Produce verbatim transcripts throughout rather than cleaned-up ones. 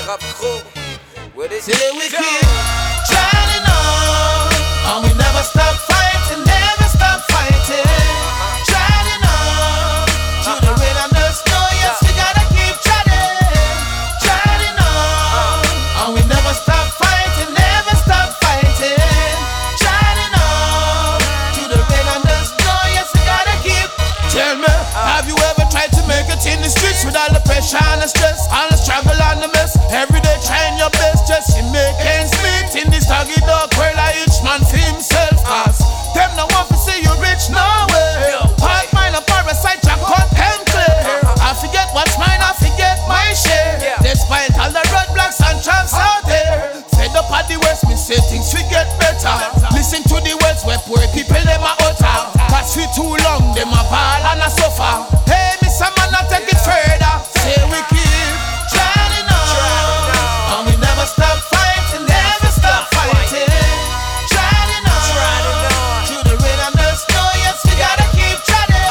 Rap Crew. With it. Say we keep trying on, and we never stop fighting, never stop fighting. Trying on, to the rain and the snow, yes, we gotta keep trying. Trying on, and we never stop fighting, never stop fighting. Trying on, to the rain and the snow, yes, we gotta keep. Tell me, have you ever tried to make it in the streets with all the pressure and the stress, all the struggle and the mess? Every day trying your best just to make ends meet in this doggy dog world. Like each man for himself, cause them no want to see you rich, no way. Hard mind a parasite, I cut them clear. I forget what's mine, I forget my share. Despite all the roadblocks and traps out there, fed up at the west, me say things we get better. Listen to the words where poor people them a utter, cause we too long them a ball and a suffer. Hey, me some man not take it further. Say we keep trying on, and we never stop fighting, never stop fighting. Trying on, to the rain and the snow, yes, we gotta keep trying.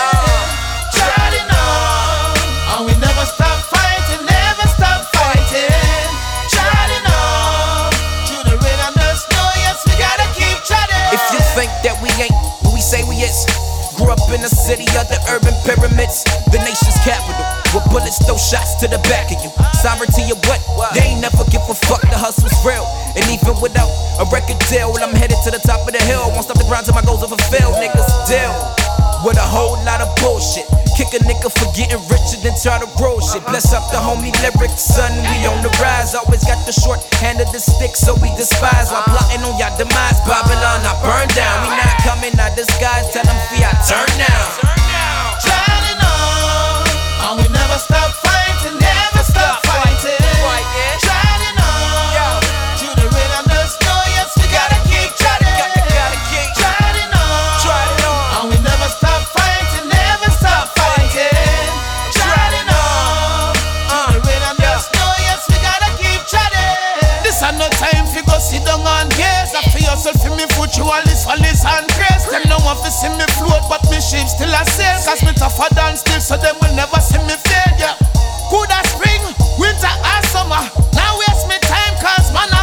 Trying on, and we never stop fighting, never stop fighting. Trying on, to the rain and the snow, yes, we gotta keep trying. If you think that we ain't who we say we is, grew up in the city of the urban pyramids, the nation's capital, where bullets throw shots to the back of you. Sovereignty of what? They ain't never give a fuck, the hustle's real. And even without a record deal, I'm headed to the top of the hill. Won't stop the grind till my goals are fulfilled. Niggas deal with a whole lot of bullshit. Kick a nigga for getting richer than try to grow shit. Bless up the homie lyrics, son, we on the rise. Always got the short hand of the stick, so we despise. While plotting on y'all demise, Babylon I burn down. We not coming out disguise, tell them we I turn down. Trying on, and we never stop fighting, never stop fighting. Trying on, to the rain and the snow, yes, we gotta keep trying. Trying on, and we never stop fighting, never stop fighting. Trying on, to the rain and the snow, yes, we gotta keep trying. This ain't no time for go sit down and gaze. I feel yourself in me foot, you all this for this and grace. Them no want to see me float, but me ship still a sail. Cause me tougher than steel, so them will never see me fail, yeah. Coulda spring, winter or summer, now waste me time, cause man I